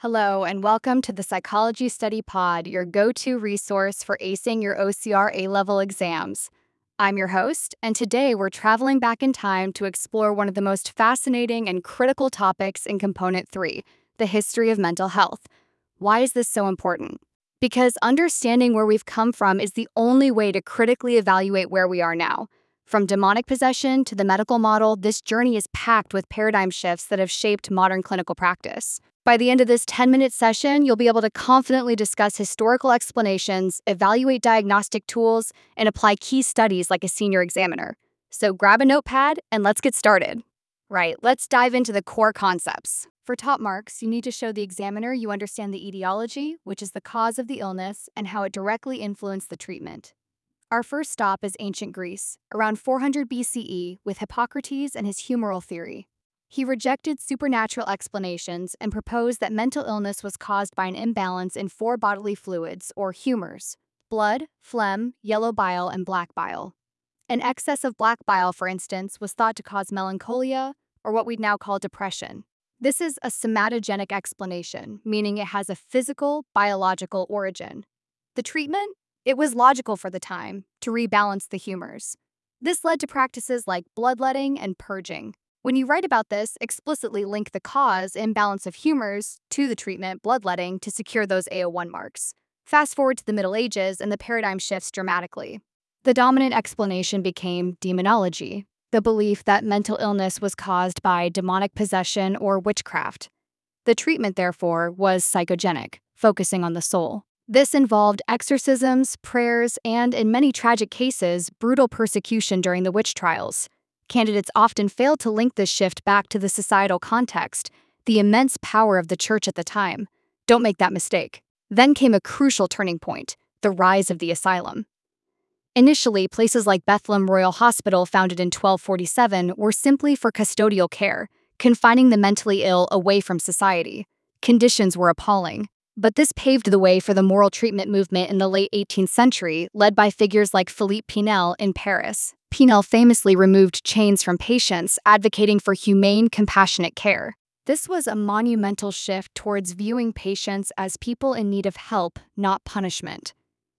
Hello, and welcome to the Psychology Study Pod, your go-to resource for acing your OCR A-level exams. I'm your host, and today we're traveling back in time to explore one of the most fascinating and critical topics in Component 3, the history of mental health. Why is this so important? Because understanding where we've come from is the only way to critically evaluate where we are now. From demonic possession to the medical model, this journey is packed with paradigm shifts that have shaped modern clinical practice. By the end of this 10-minute session, you'll be able to confidently discuss historical explanations, evaluate diagnostic tools, and apply key studies like a senior examiner. So grab a notepad and let's get started. Right, let's dive into the core concepts. For top marks, you need to show the examiner you understand the etiology, which is the cause of the illness, and how it directly influenced the treatment. Our first stop is ancient Greece, around 400 BCE, with Hippocrates and his humoral theory. He rejected supernatural explanations and proposed that mental illness was caused by an imbalance in four bodily fluids, or humors: blood, phlegm, yellow bile, and black bile. An excess of black bile, for instance, was thought to cause melancholia, or what we'd now call depression. This is a somatogenic explanation, meaning it has a physical, biological origin. The treatment? It was logical for the time, to rebalance the humors. This led to practices like bloodletting and purging. When you write about this, explicitly link the cause, imbalance of humors, to the treatment, bloodletting, to secure those AO1 marks. Fast forward to the Middle Ages and the paradigm shifts dramatically. The dominant explanation became demonology, the belief that mental illness was caused by demonic possession or witchcraft. The treatment, therefore, was psychogenic, focusing on the soul. This involved exorcisms, prayers, and, in many tragic cases, brutal persecution during the witch trials. Candidates often failed to link this shift back to the societal context, the immense power of the church at the time. Don't make that mistake. Then came a crucial turning point: the rise of the asylum. Initially, places like Bethlehem Royal Hospital, founded in 1247, were simply for custodial care, confining the mentally ill away from society. Conditions were appalling. But this paved the way for the moral treatment movement in the late 18th century, led by figures like Philippe Pinel in Paris. Pinel famously removed chains from patients, advocating for humane, compassionate care. This was a monumental shift towards viewing patients as people in need of help, not punishment.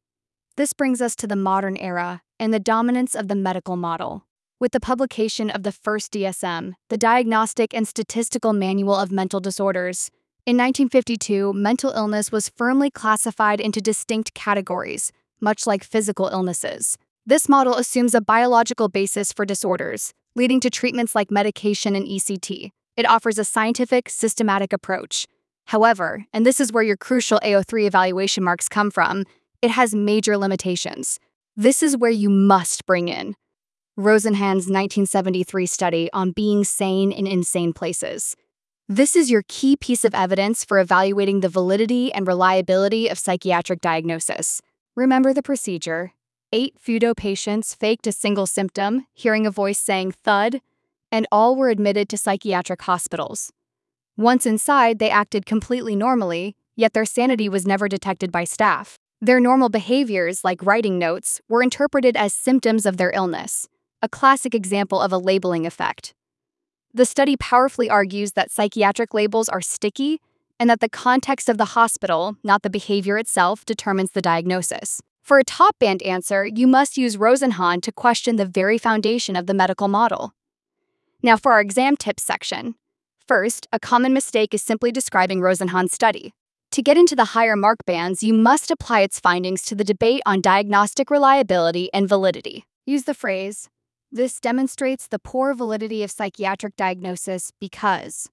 This brings us to the modern era and the dominance of the medical model. With the publication of the first DSM, the Diagnostic and Statistical Manual of Mental Disorders, in 1952, mental illness was firmly classified into distinct categories, much like physical illnesses. This model assumes a biological basis for disorders, leading to treatments like medication and ECT. It offers a scientific, systematic approach. However, and this is where your crucial AO3 evaluation marks come from, it has major limitations. This is where you must bring in Rosenhan's 1973 study on being sane in insane places. This is your key piece of evidence for evaluating the validity and reliability of psychiatric diagnosis. Remember the procedure. 8 Fudo patients faked a single symptom, hearing a voice saying thud, and all were admitted to psychiatric hospitals. Once inside, they acted completely normally, yet their sanity was never detected by staff. Their normal behaviors, like writing notes, were interpreted as symptoms of their illness, a classic example of a labeling effect. The study powerfully argues that psychiatric labels are sticky and that the context of the hospital, not the behavior itself, determines the diagnosis. For a top-band answer, you must use Rosenhan to question the very foundation of the medical model. Now for our exam tips section. First, a common mistake is simply describing Rosenhan's study. To get into the higher mark bands, you must apply its findings to the debate on diagnostic reliability and validity. Use the phrase, "This demonstrates the poor validity of psychiatric diagnosis because."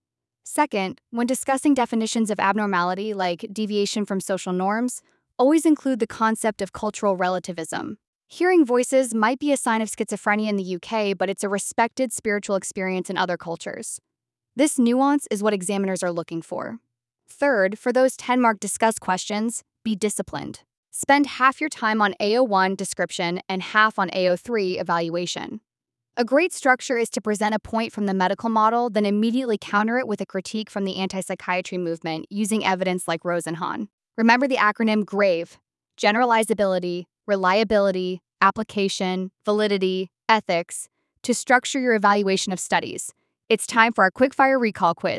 Second, when discussing definitions of abnormality like deviation from social norms, always include the concept of cultural relativism. Hearing voices might be a sign of schizophrenia in the UK, but it's a respected spiritual experience in other cultures. This nuance is what examiners are looking for. Third, for those 10-mark discuss questions, be disciplined. Spend half your time on AO1 description and half on AO3 evaluation. A great structure is to present a point from the medical model, then immediately counter it with a critique from the anti-psychiatry movement using evidence like Rosenhan. Remember the acronym GRAVE: generalizability, reliability, application, validity, ethics, to structure your evaluation of studies. It's time for our quickfire recall quiz.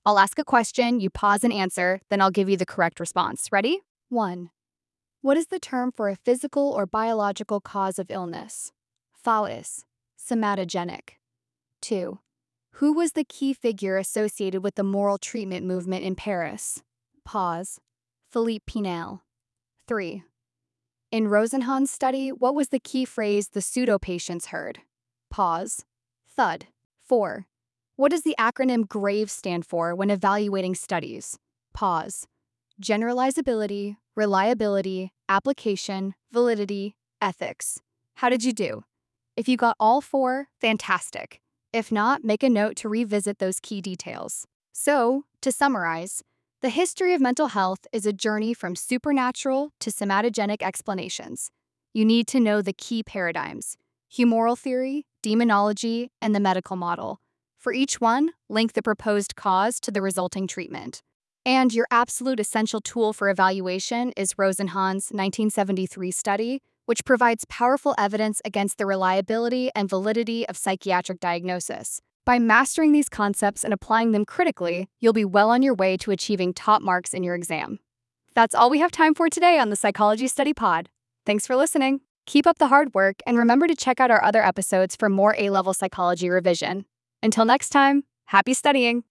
I'll ask a question, you pause and answer, then I'll give you the correct response. Ready? 1. What is the term for a physical or biological cause of illness? Phallus. Somatogenic. 2. Who was the key figure associated with the moral treatment movement in Paris? Pause. Philippe Pinel. 3. In Rosenhan's study, what was the key phrase the pseudo-patients heard? Pause. Thud. 4. What does the acronym GRAVE stand for when evaluating studies? Pause. Generalizability, reliability, application, validity, ethics. How did you do? If you got all 4, fantastic. If not, make a note to revisit those key details. So, to summarize, the history of mental health is a journey from supernatural to somatogenic explanations. You need to know the key paradigms: humoral theory, demonology, and the medical model. For each one, link the proposed cause to the resulting treatment. And your absolute essential tool for evaluation is Rosenhan's 1973 study, which provides powerful evidence against the reliability and validity of psychiatric diagnosis. By mastering these concepts and applying them critically, you'll be well on your way to achieving top marks in your exam. That's all we have time for today on the Psychology Study Pod. Thanks for listening. Keep up the hard work and remember to check out our other episodes for more A-level psychology revision. Until next time, happy studying!